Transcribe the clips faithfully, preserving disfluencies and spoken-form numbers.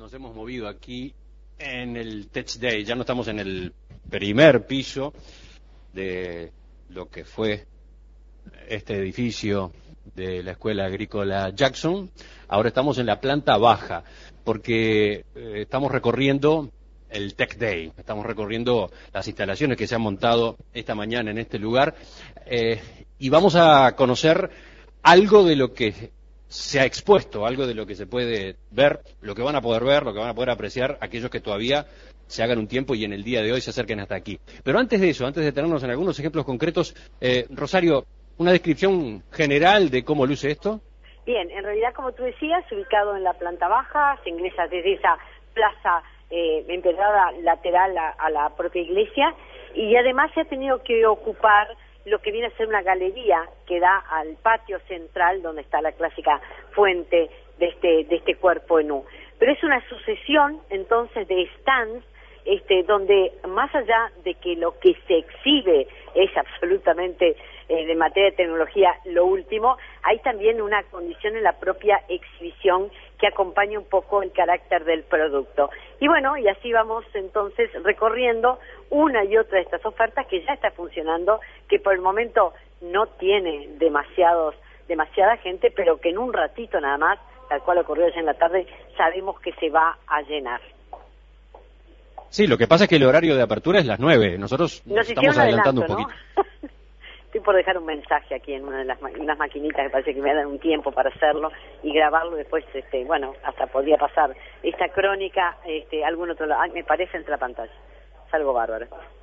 nos hemos movido aquí en el Tech Day. Ya no estamos en el primer piso de lo que fue este edificio de la Escuela Agrícola Jackson. Ahora estamos en la planta baja, porque eh, estamos recorriendo el Tech Day, estamos recorriendo las instalaciones que se han montado esta mañana en este lugar, eh, y vamos a conocer algo de lo que se ha expuesto, algo de lo que se puede ver, lo que van a poder ver, lo que van a poder apreciar aquellos que todavía se hagan un tiempo y en el día de hoy se acerquen hasta aquí. Pero antes de eso, antes de tenernos en algunos ejemplos concretos, eh, Rosario, una descripción general de cómo luce esto. Bien, en realidad, como tú decías, ubicado en la planta baja, se ingresa desde esa plaza eh, empedrada lateral a, a la propia iglesia, y además se ha tenido que ocupar lo que viene a ser una galería que da al patio central donde está la clásica fuente de este de este cuerpo en U. Pero es una sucesión entonces de stands este donde, más allá de que lo que se exhibe es absolutamente eh, de materia de tecnología lo último, hay también una condición en la propia exhibición que acompaña un poco el carácter del producto. Y bueno, y así vamos entonces recorriendo una y otra de estas ofertas que ya está funcionando, que por el momento no tiene demasiados, demasiada gente, pero que en un ratito nada más, tal cual ocurrió ayer en la tarde, sabemos que se va a llenar. Sí, lo que pasa es que el horario de apertura es las nueve, nosotros nos, nos estamos adelantando adelanto, un poquito. ¿no? Estoy por dejar un mensaje aquí en una de las ma unas maquinitas que parece que me dan un tiempo para hacerlo y grabarlo después, este, bueno, hasta podría pasar esta crónica, este, algún otro lado, me parece entre la pantalla, es algo bárbaro.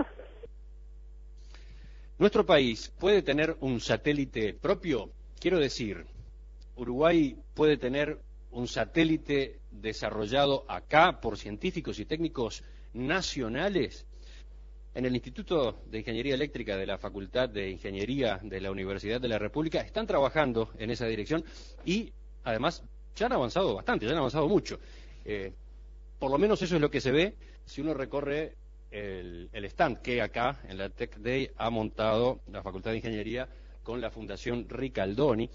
¿Nuestro país puede tener un satélite propio? Quiero decir, Uruguay puede tener un satélite desarrollado acá por científicos y técnicos nacionales. En el Instituto de Ingeniería Eléctrica de la Facultad de Ingeniería de la Universidad de la República están trabajando en esa dirección y además ya han avanzado bastante, ya han avanzado mucho. Eh, por lo menos eso es lo que se ve si uno recorre el, el stand que acá en la Tech Day ha montado la Facultad de Ingeniería con la Fundación Ricaldoni,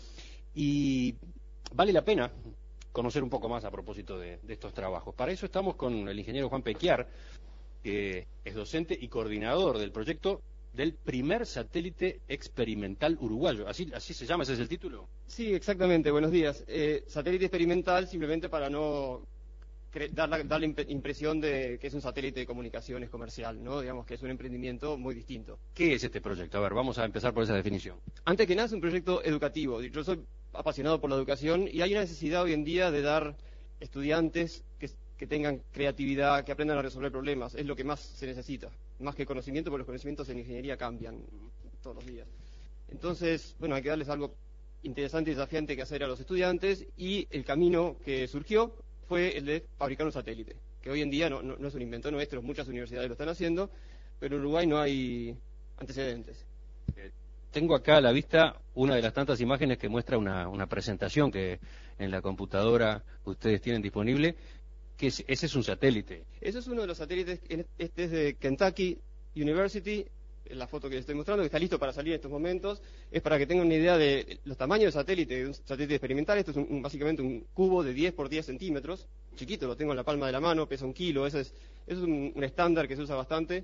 y vale la pena conocer un poco más a propósito de, de estos trabajos. Para eso estamos con el ingeniero Juan Pequiar, que es docente y coordinador del proyecto del primer satélite experimental uruguayo. ¿Así, así se llama? ¿Ese es el título? Sí, exactamente. Buenos días. Eh, satélite experimental, simplemente para no dar la, dar la impresión de que es un satélite de comunicaciones comercial, ¿no? Digamos que es un emprendimiento muy distinto. ¿Qué es este proyecto? A ver, vamos a empezar por esa definición. Antes que nada, es un proyecto educativo. Yo soy apasionado por la educación y hay una necesidad hoy en día de dar estudiantes que que tengan creatividad, que aprendan a resolver problemas, es lo que más se necesita, más que conocimiento, porque los conocimientos en ingeniería cambian todos los días. Entonces, bueno, hay que darles algo interesante y desafiante que hacer a los estudiantes, y el camino que surgió fue el de fabricar un satélite, que hoy en día no, no, no es un invento nuestro, muchas universidades lo están haciendo, pero en Uruguay no hay antecedentes. Eh, tengo acá a la vista una de las tantas imágenes que muestra una, una presentación que en la computadora ustedes tienen disponible. Que ese es un satélite. Ese es uno de los satélites, este es de Kentucky University, la foto que les estoy mostrando, que está listo para salir en estos momentos, es para que tengan una idea de los tamaños del satélite, de un satélite experimental. Esto es un, un, básicamente un cubo de diez por diez centímetros, chiquito, lo tengo en la palma de la mano, pesa un kilo, ese es, ese es un, un estándar que se usa bastante,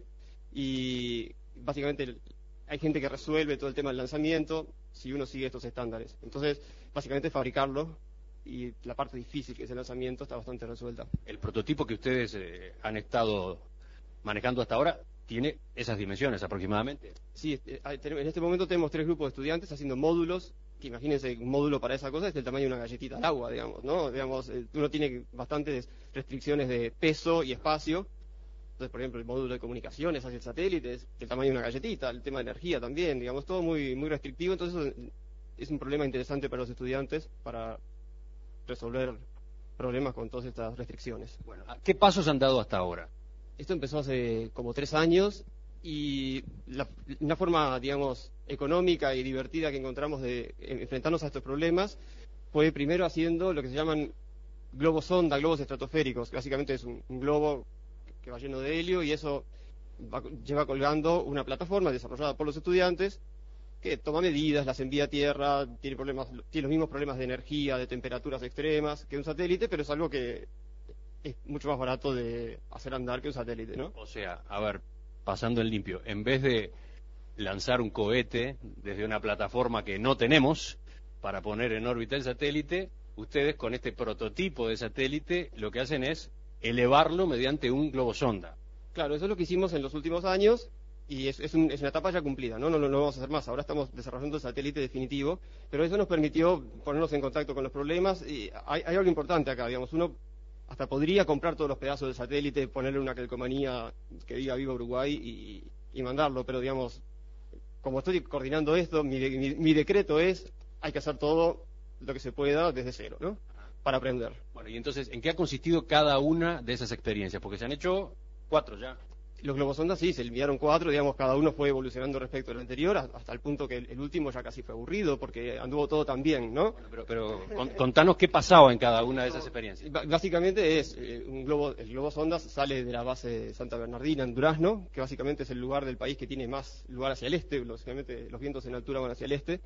y básicamente hay gente que resuelve todo el tema del lanzamiento si uno sigue estos estándares. Entonces, básicamente fabricarlo, y la parte difícil que es el lanzamiento está bastante resuelta. El prototipo que ustedes eh, han estado manejando hasta ahora tiene esas dimensiones aproximadamente. Sí, en este momento tenemos tres grupos de estudiantes haciendo módulos, que imagínense, un módulo para esa cosa es del tamaño de una galletita al agua, digamos, ¿no? Digamos, uno tiene bastantes restricciones de peso y espacio. Entonces, por ejemplo, el módulo de comunicaciones hacia el satélite es del tamaño de una galletita, el tema de energía también, digamos, todo muy, muy restrictivo. Entonces, es un problema interesante para los estudiantes, para resolver problemas con todas estas restricciones. Bueno, ¿qué pasos han dado hasta ahora? Esto empezó hace como tres años y la, una forma, digamos, económica y divertida que encontramos de enfrentarnos a estos problemas fue primero haciendo lo que se llaman globos sonda, globos estratosféricos. Básicamente es un, un globo que va lleno de helio y eso va, lleva colgando una plataforma desarrollada por los estudiantes que toma medidas, las envía a tierra, tiene problemas, tiene los mismos problemas de energía, de temperaturas extremas que un satélite, pero es algo que es mucho más barato de hacer andar que un satélite, ¿no? O sea, a ver, pasando en limpio, en vez de lanzar un cohete desde una plataforma que no tenemos para poner en órbita el satélite, ustedes con este prototipo de satélite lo que hacen es elevarlo mediante un globosonda. Claro, eso es lo que hicimos en los últimos años y es, es, un, es una etapa ya cumplida, ¿no? No, no, no vamos a hacer más. Ahora estamos desarrollando el satélite definitivo, pero eso nos permitió ponernos en contacto con los problemas y hay, hay algo importante acá, digamos, uno hasta podría comprar todos los pedazos del satélite, ponerle una calcomanía que diga Viva Uruguay y, y mandarlo, pero digamos, como estoy coordinando esto, mi, mi, mi decreto es, hay que hacer todo lo que se pueda desde cero, ¿no? Para aprender. Bueno, y entonces, ¿en qué ha consistido cada una de esas experiencias? Porque se han hecho cuatro ya. Los globosondas sí, se enviaron cuatro, digamos, cada uno fue evolucionando respecto al anterior, hasta el punto que el, el último ya casi fue aburrido, porque anduvo todo tan bien, ¿no? Bueno, pero, pero con, contanos qué pasaba en cada una de esas experiencias. B- básicamente es, eh, un globo, el globosonda sale de la base de Santa Bernardina, en Durazno, que básicamente es el lugar del país que tiene más lugar hacia el este, lógicamente los vientos en altura van hacia el este,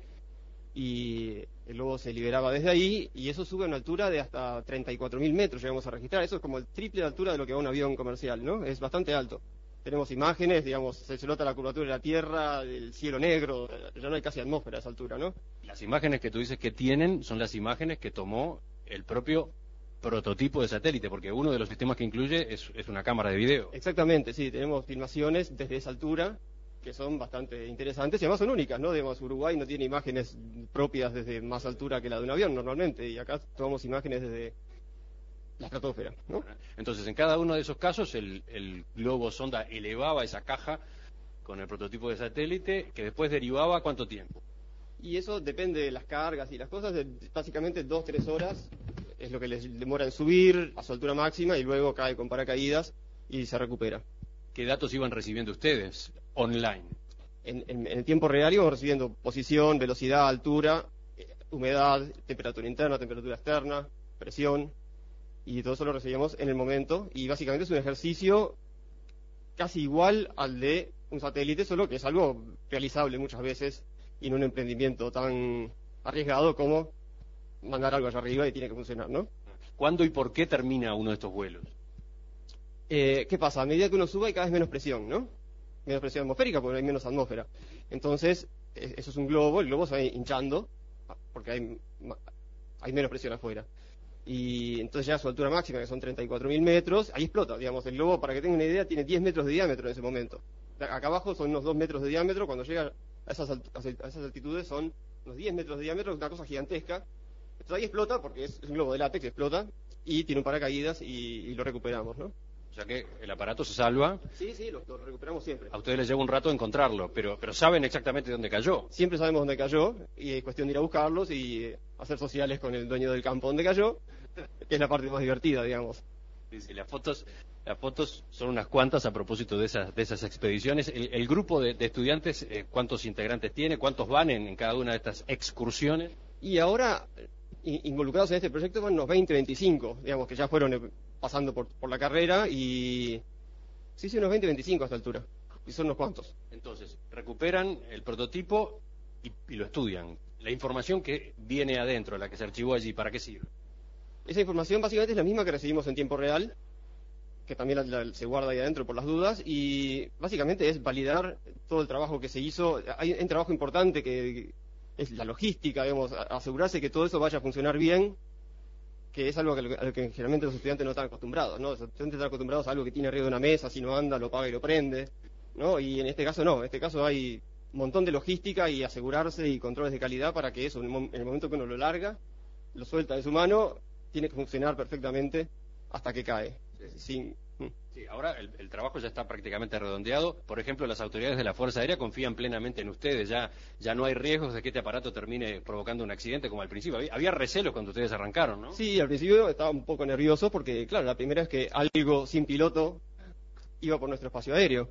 y el globo se liberaba desde ahí, y eso sube a una altura de hasta treinta y cuatro mil metros, llegamos a registrar, eso es como el triple de altura de lo que va un avión comercial, ¿no? Es bastante alto. Tenemos imágenes, digamos, se, se nota la curvatura de la Tierra, el cielo negro, ya no hay casi atmósfera a esa altura, ¿no? Las imágenes que tú dices que tienen son las imágenes que tomó el propio prototipo de satélite, porque uno de los sistemas que incluye es, es una cámara de video. Exactamente, sí, tenemos filmaciones desde esa altura que son bastante interesantes y además son únicas, ¿no? Digamos, Uruguay no tiene imágenes propias desde más altura que la de un avión normalmente, y acá tomamos imágenes desde la estratosfera, ¿no? Entonces, en cada uno de esos casos, el, el globo sonda elevaba esa caja con el prototipo de satélite, que después derivaba ¿cuánto tiempo? Y eso depende de las cargas y las cosas, de básicamente dos, tres horas es lo que les demora en subir a su altura máxima y luego cae con paracaídas y se recupera. ¿Qué datos iban recibiendo ustedes online? En, en, en el tiempo real íbamos recibiendo posición, velocidad, altura, eh, humedad, temperatura interna, temperatura externa, presión, y todo eso lo recibíamos en el momento, y básicamente es un ejercicio casi igual al de un satélite, solo que es algo realizable muchas veces y en un emprendimiento tan arriesgado como mandar algo allá arriba y tiene que funcionar, ¿no? ¿Cuándo y por qué termina uno de estos vuelos? Eh, ¿Qué pasa? A medida que uno sube hay cada vez menos presión, ¿no? Menos presión atmosférica porque hay menos atmósfera. Entonces, eh, eso es un globo, el globo se va hinchando porque hay, hay menos presión afuera. Y entonces llega a su altura máxima, que son treinta y cuatro mil metros, ahí explota, digamos, el globo, para que tengan una idea, tiene diez metros de diámetro en ese momento. Acá abajo son unos dos metros de diámetro, cuando llega a esas, alt- a esas altitudes son unos diez metros de diámetro, una cosa gigantesca. Entonces ahí explota, porque es, es un globo de látex, explota, y tiene un paracaídas y, y lo recuperamos, ¿no? O sea que el aparato se salva. Sí, sí, lo, lo recuperamos siempre. A ustedes les lleva un rato encontrarlo, pero, pero saben exactamente dónde cayó. Siempre sabemos dónde cayó, y es cuestión de ir a buscarlos y eh, hacer sociales con el dueño del campo donde cayó, que es la parte más divertida, digamos. Sí, sí, las fotos, las fotos son unas cuantas a propósito de esas, de esas expediciones. El, el grupo de, de estudiantes, eh, ¿cuántos integrantes tiene? ¿Cuántos van en, en cada una de estas excursiones? Y ahora, in- involucrados en este proyecto van unos veinte, veinticinco, digamos, que ya fueron eh, pasando por, por la carrera y... Sí, sí, unos veinte, veinticinco a esta altura. Y son unos cuantos. Entonces, recuperan el prototipo y, y lo estudian. La información que viene adentro, la que se archivó allí, ¿para qué sirve? Esa información básicamente es la misma que recibimos en tiempo real, que también la- la- se guarda ahí adentro por las dudas, y básicamente es validar todo el trabajo que se hizo. Hay un trabajo importante que es la logística, digamos, a- asegurarse que todo eso vaya a funcionar bien, que es algo que, a lo que generalmente los estudiantes no están acostumbrados, ¿no? Los estudiantes están acostumbrados a algo que tiene arriba de una mesa, si no anda, lo paga y lo prende, ¿no? Y en este caso no, en este caso hay un montón de logística y asegurarse y controles de calidad para que eso, en el, mom- en el momento que uno lo larga, lo suelta de su mano, tiene que funcionar perfectamente hasta que cae. Sin, Sí, ahora el, el trabajo ya está prácticamente redondeado. Por ejemplo, las autoridades de la Fuerza Aérea confían plenamente en ustedes. Ya, ya no hay riesgos de que este aparato termine provocando un accidente como al principio. Había, había recelos cuando ustedes arrancaron, ¿no? Sí, al principio estaba un poco nervioso porque, claro, la primera es que algo sin piloto iba por nuestro espacio aéreo.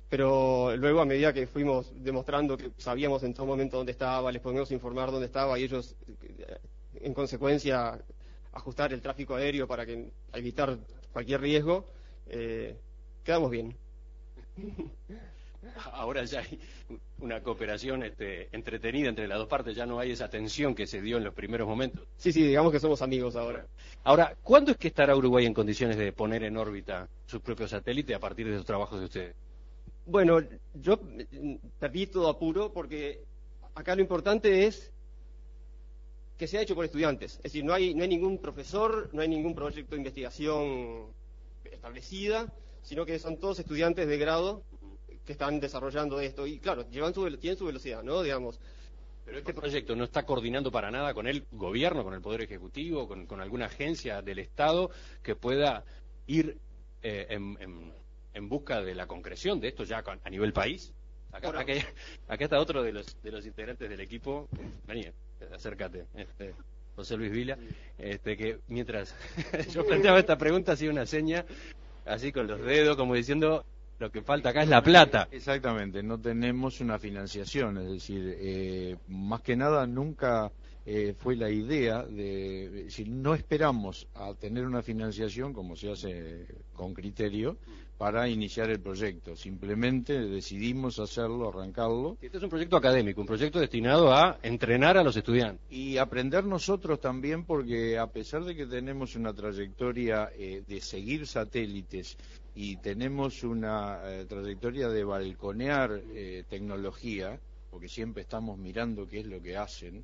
Pero luego, a medida que fuimos demostrando que sabíamos en todo momento dónde estaba, les podíamos informar dónde estaba y ellos, eh, en consecuencia, ajustar el tráfico aéreo para que evitar cualquier riesgo, eh, quedamos bien. ahora ya hay una cooperación este, entretenida entre las dos partes, ya no hay esa tensión que se dio en los primeros momentos. Sí, sí, digamos que somos amigos ahora. Ahora, ¿cuándo es que estará Uruguay en condiciones de poner en órbita sus propios satélites a partir de esos trabajos de ustedes? Bueno, yo perdí todo apuro porque acá lo importante es que sea hecho por estudiantes. Es decir, no hay, no hay ningún profesor, no hay ningún proyecto de investigación establecida, sino que son todos estudiantes de grado que están desarrollando esto. Y claro, llevan su, tienen su velocidad, ¿no? Digamos. Pero este proyecto no está coordinando para nada con el gobierno, con el Poder Ejecutivo, con, con alguna agencia del Estado que pueda ir eh, en, en, en busca de la concreción de esto ya a nivel país. Acá, acá, acá está otro de los, de los integrantes del equipo. Vení, acércate, este, José Luis Vila, este, que mientras yo planteaba esta pregunta hacía una seña, así con los dedos, como diciendo... Lo que falta acá es la plata. Exactamente, no tenemos una financiación, es decir, eh, más que nada nunca eh, fue la idea de, si no esperamos a tener una financiación como se hace con criterio para iniciar el proyecto, simplemente decidimos hacerlo, arrancarlo. Este es un proyecto académico, un proyecto destinado a entrenar a los estudiantes. Y aprender nosotros también, porque a pesar de que tenemos una trayectoria eh, de seguir satélites y tenemos una eh, trayectoria de balconear eh, tecnología, porque siempre estamos mirando qué es lo que hacen,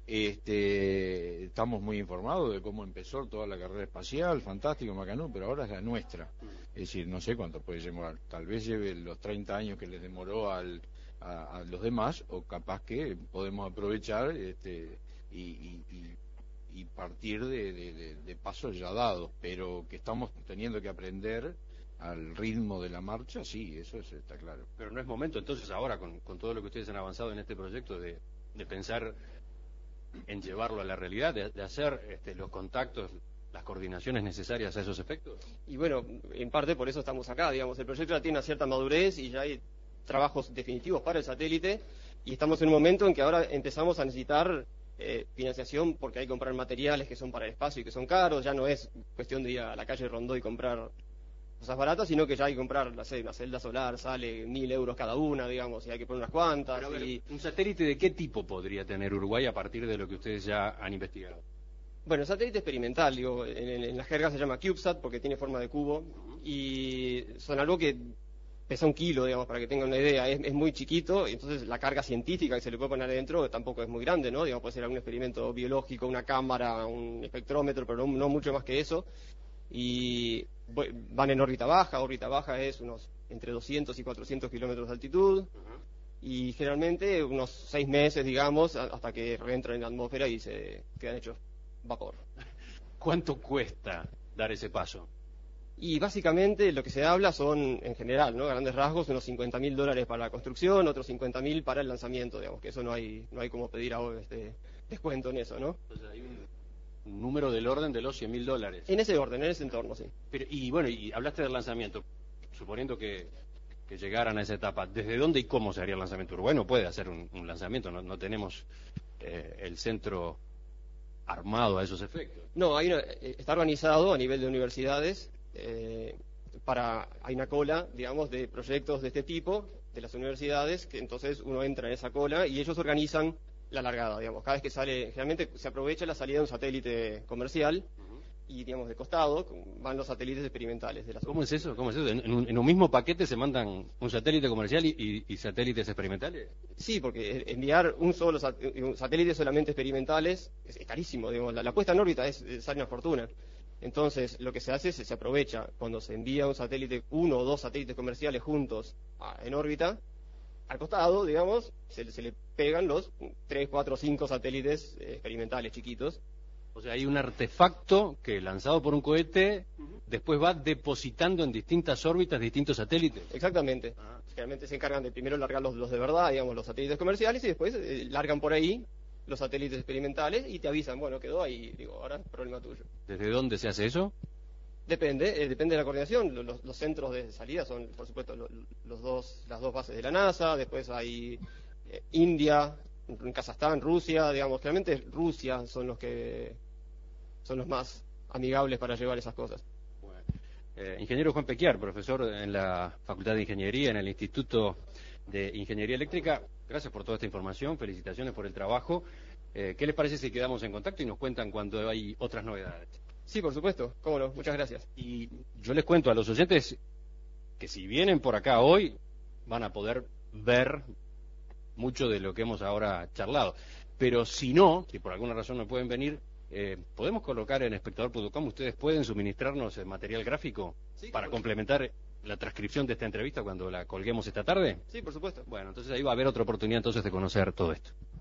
este, estamos muy informados de cómo empezó toda la carrera espacial, fantástico, Macanú, pero ahora es la nuestra. Es decir, no sé cuánto puede llevar, tal vez lleve los treinta años que les demoró al, a, a los demás, o capaz que podemos aprovechar este, y, y, y, y partir de, de, de, de pasos ya dados, pero que estamos teniendo que aprender al ritmo de la marcha, sí, eso es, está claro. Pero no es momento entonces ahora, con, con todo lo que ustedes han avanzado en este proyecto, de, de pensar en llevarlo a la realidad, de, de hacer este, los contactos, las coordinaciones necesarias a esos efectos. Y bueno, en parte por eso estamos acá, digamos, el proyecto ya tiene una cierta madurez y ya hay trabajos definitivos para el satélite y estamos en un momento en que ahora empezamos a necesitar eh, financiación porque hay que comprar materiales que son para el espacio y que son caros, ya no es cuestión de ir a la calle Rondó y comprar cosas baratas, sino que ya hay que comprar, no sé, una celda solar, sale mil euros cada una, digamos, y hay que poner unas cuantas. Pero, y... ¿un satélite de qué tipo podría tener Uruguay a partir de lo que ustedes ya han investigado? Bueno, satélite experimental, digo, en, en la jerga se llama CubeSat porque tiene forma de cubo, y son algo que pesa un kilo, digamos, para que tengan una idea, es, es muy chiquito, y entonces la carga científica que se le puede poner adentro tampoco es muy grande, ¿no? Digamos, puede ser algún experimento biológico, una cámara, un espectrómetro, pero no, no mucho más que eso. Y van en órbita baja, órbita baja es unos entre doscientos y cuatrocientos kilómetros de altitud, uh-huh. Y generalmente unos seis meses, digamos, hasta que reentran en la atmósfera y se quedan hechos vapor. ¿Cuánto cuesta dar ese paso? Y básicamente lo que se habla son, en general, ¿no? Grandes rasgos, unos cincuenta mil dólares para la construcción, otros cincuenta mil para el lanzamiento, digamos, que eso no hay no hay como pedir ahora este descuento en eso, ¿no? Entonces hay un... un número del orden de los cien mil dólares. En ese orden, en ese entorno, sí. Pero, y bueno, y hablaste del lanzamiento, suponiendo que, que llegaran a esa etapa, ¿desde dónde y cómo se haría el lanzamiento? Uruguay no puede hacer un, un lanzamiento, no, no tenemos eh, el centro armado a esos efectos. No, hay una, está organizado a nivel de universidades, eh, para hay una cola, digamos, de proyectos de este tipo, de las universidades, que entonces uno entra en esa cola y ellos organizan la largada, digamos, cada vez que sale, generalmente se aprovecha la salida de un satélite comercial, uh-huh. Y digamos de costado van los satélites experimentales de la ¿Cómo es eso? ¿Cómo es eso? ¿En, un, en un mismo paquete se mandan un satélite comercial y, y, y satélites experimentales? Sí, porque enviar un solo sat satélite solamente experimentales es, es carísimo, digamos, la, la puesta en órbita es, es sale una fortuna. Entonces, lo que se hace es se aprovecha cuando se envía un satélite, uno o dos satélites comerciales juntos a, en órbita. Al costado, digamos, se, se le pegan los tres, cuatro, cinco satélites eh, experimentales chiquitos. O sea, hay un artefacto que, lanzado por un cohete, uh-huh. Después va depositando en distintas órbitas distintos satélites. Exactamente. Ah. Generalmente se encargan de primero largar los, los de verdad, digamos, los satélites comerciales, y después eh, largan por ahí los satélites experimentales y te avisan, bueno, quedó ahí, digo, ahora es problema tuyo. ¿Desde dónde se hace eso? Depende, eh, depende de la coordinación. Los, los centros de salida son, por supuesto, los, los dos, las dos bases de la NASA. Después hay eh, India, en Kazajstán, Rusia, digamos. Claramente Rusia son los que son los más amigables para llevar esas cosas. Bueno. Eh, ingeniero Juan Pequiar, profesor en la Facultad de Ingeniería, en el Instituto de Ingeniería Eléctrica. Gracias por toda esta información, felicitaciones por el trabajo. Eh, ¿Qué les parece si quedamos en contacto y nos cuentan cuando hay otras novedades? Sí, por supuesto, cómo no, muchas gracias. Y yo les cuento a los oyentes que si vienen por acá hoy, van a poder ver mucho de lo que hemos ahora charlado. Pero si no, si por alguna razón no pueden venir, eh, podemos colocar en espectador punto com, ustedes pueden suministrarnos el material gráfico Sí, para por complementar la transcripción de esta entrevista cuando la colguemos esta tarde. Sí, por supuesto. Bueno, entonces ahí va a haber otra oportunidad entonces de conocer todo esto.